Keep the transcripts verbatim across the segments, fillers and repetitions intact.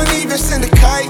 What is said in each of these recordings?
wouldn't even send a kite.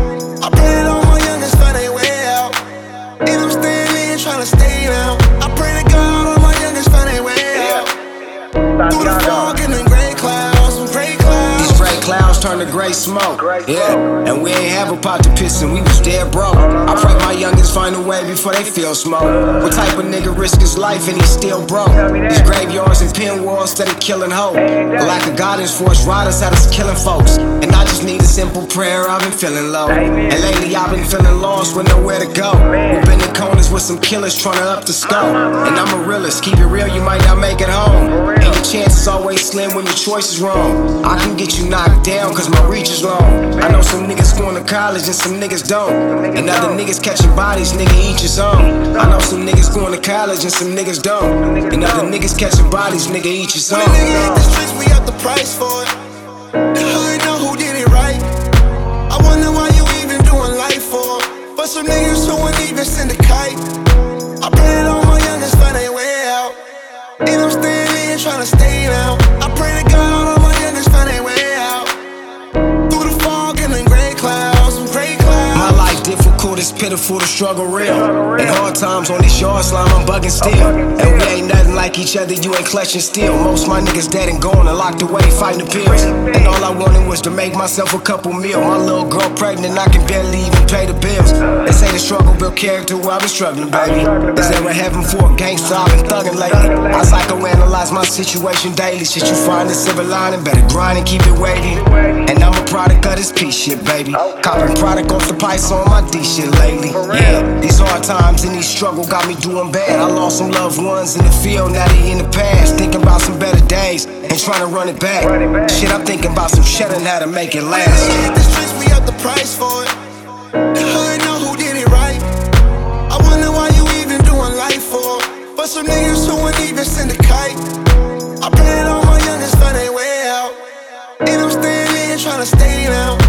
I pray that all my youngins find their way out. And I'm staying in, trying to stay down. I pray to God all my youngins find their way out. Through the fog and the gray clouds, some gray clouds. These gray clouds turn to gray smoke. Yeah, and we ain't have a pot to piss and we was dead broke. I pray my youngins find a way before they feel smoke. What type of nigga risk his life and he still broke? These graveyards and pen walls instead of killing hope. The lack of guidance for us riders had us killing folks. And I just need a simple prayer, I've been feeling low. And lately I've been feeling lost with nowhere to go. We've been in corners with some killers trying to up the scope. And I'm a realist, keep it real, you might not make it home. And your chances always slim when your choice is wrong. I can get you knocked down cause my reach is long. I know some niggas going to college and some niggas don't. And other niggas catching bodies, nigga each his own. I know some niggas going to college and some niggas don't. And other niggas catching bodies, nigga each his own. When a nigga hit the streets, we up the price for it. The hood know who did it right. I wonder why you even doing life for. For some niggas who wouldn't even send a kite. I pray that all my youngins find their way out. And I'm staying in, trying to stay down. I pray to God all my youngins find their way out. Through the fog and the gray clouds, some gray clouds. My life difficult, it's pitiful, the struggle real. And hard times on this yard slime, I'm bugging still. And we ain't nothing like each other, you ain't clutching steel. Most my niggas dead and gone and locked away fighting the pills. And all I wanted was to make myself a couple meal. My little girl pregnant, I can barely even pay the bills. They say the struggle built character, well I've been struggling, baby. They say we're heaven for a gangster, I've been thugging lately. I psychoanalyze my situation daily. Shit, you find the silver lining, better grind and keep it weighty. And I'm a product of this peace shit, baby. Copping product off the price on my D shit lately. Yeah, these hard times and these struggle got me doing bad. I lost some loved ones in the field, now they in the past. Thinking about some better days and trying to run it back. Shit, I'm thinking about some shit and how to make it last. Hit the streets, we up the price for it. The hood know who did it right. I wonder why you even doing life for. For some niggas who wouldn't even send a kite. I pray that all my youngins find their way out. And I'm staying in, trying to stay down.